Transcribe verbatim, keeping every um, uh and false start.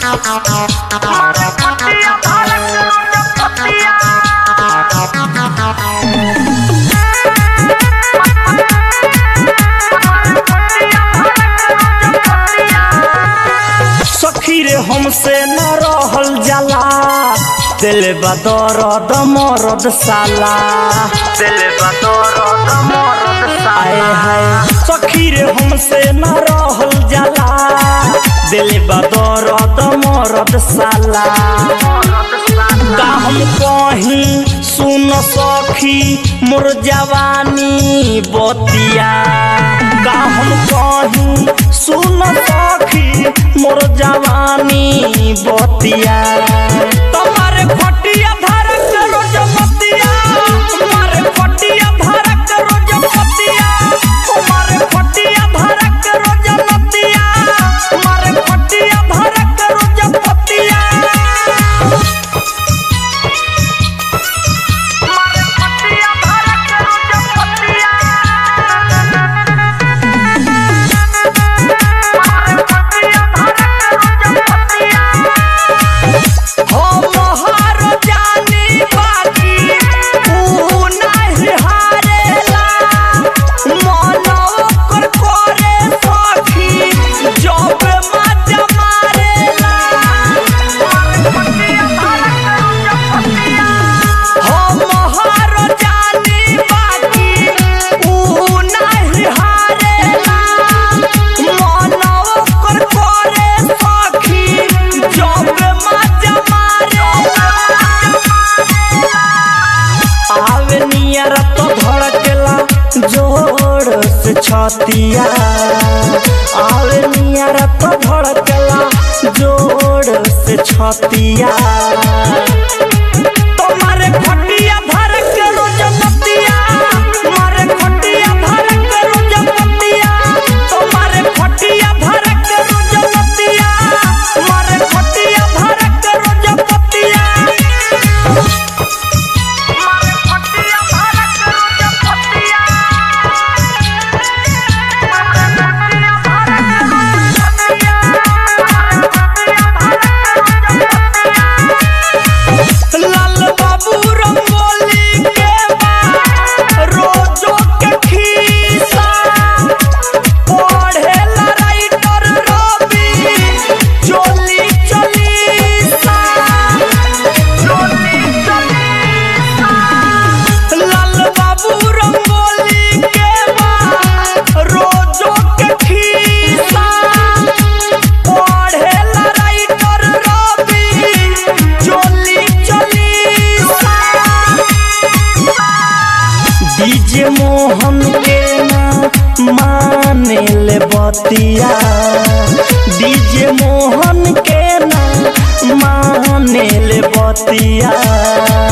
सखी रे हमसे न रहल जाला दिल बदौरद मरद साला दिल बदौरद मरद साला है सखी रे हमसे न रहल जाला दिल बदौरद मरद साला का हम कहीं सुन सखी मोर जवानी बतिया का हम कहीं सुन सखी मोर जवानी बतिया तुम्हारे फटिया धरक रोज मतिया तुम्हारे फटिया धरक रोज मतिया तुम्हारे फटिया धरक रोज मतिया तुम्हारे फटिया धरक रोज मतिया जोर से छतिया आवे नियर तो धड़कला जोर से छतिया तुम्हारे फटिया धरक रोज मतिया तुम्हारे फटिया धरक रोज मतिया तुम्हारे फटिया धरक रोज मतिया तुम्हारे फटिया धरक रोज मतिया डीजे मोहन के ना माने ले बतिया डीजे मोहन के ना माने ले बतिया।